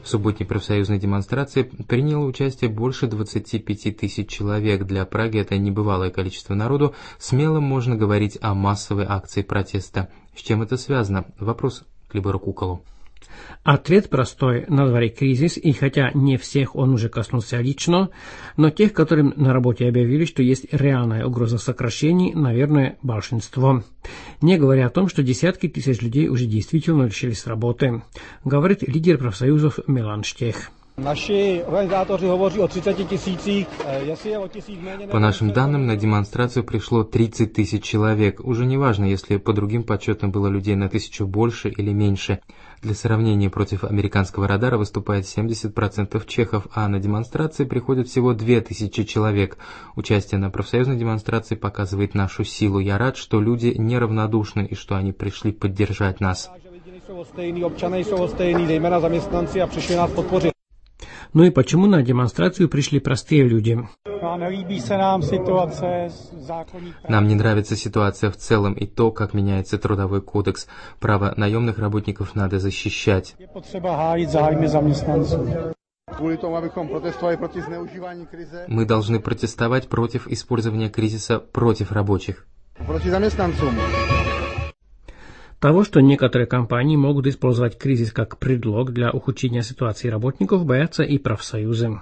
В субботней профсоюзной демонстрации приняло участие больше 25 тысяч человек. Для Праги это небывалое количество народу. Смело можно говорить о массовой акции протеста. С чем это связано? Вопрос к Либору Куколу. Ответ простой. На дворе кризис, и хотя не всех он уже коснулся лично, но тех, которым на работе объявили, что есть реальная угроза сокращений, наверное, большинство. Не говоря о том, что десятки тысяч людей уже действительно лишились работы, говорит лидер профсоюзов Милан Štech. По нашим данным, на демонстрацию пришло 30 тысяч человек. Уже не важно, если по другим подсчетам было людей на 1000 больше или меньше. Для сравнения, против американского радара выступает 70% чехов, а на демонстрации приходят всего 2000 человек. Участие на профсоюзной демонстрации показывает нашу силу. Я рад, что люди неравнодушны и что они пришли поддержать нас. Ну и почему на демонстрацию пришли простые люди? Нам не нравится ситуация в целом и то, как меняется трудовой кодекс. Право наемных работников надо защищать. Мы должны протестовать против использования кризиса против рабочих. Того, что некоторые компании могут использовать кризис как предлог для ухудшения ситуации работников, боятся и профсоюзы.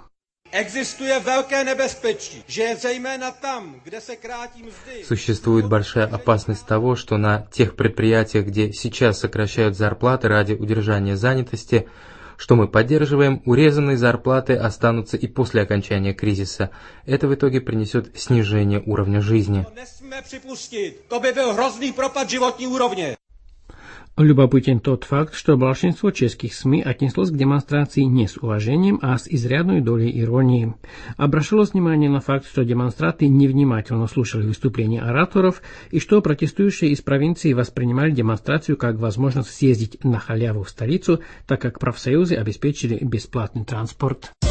Существует большая опасность того, что на тех предприятиях, где сейчас сокращают зарплаты ради удержания занятости, что мы поддерживаем, урезанные зарплаты останутся и после окончания кризиса. Это в итоге принесет снижение уровня жизни. Любопытен тот факт, что большинство чешских СМИ отнеслось к демонстрации не с уважением, а с изрядной долей иронии. Обращалось внимание на факт, что демонстранты невнимательно слушали выступления ораторов и что протестующие из провинции воспринимали демонстрацию как возможность съездить на халяву в столицу, так как профсоюзы обеспечили бесплатный транспорт.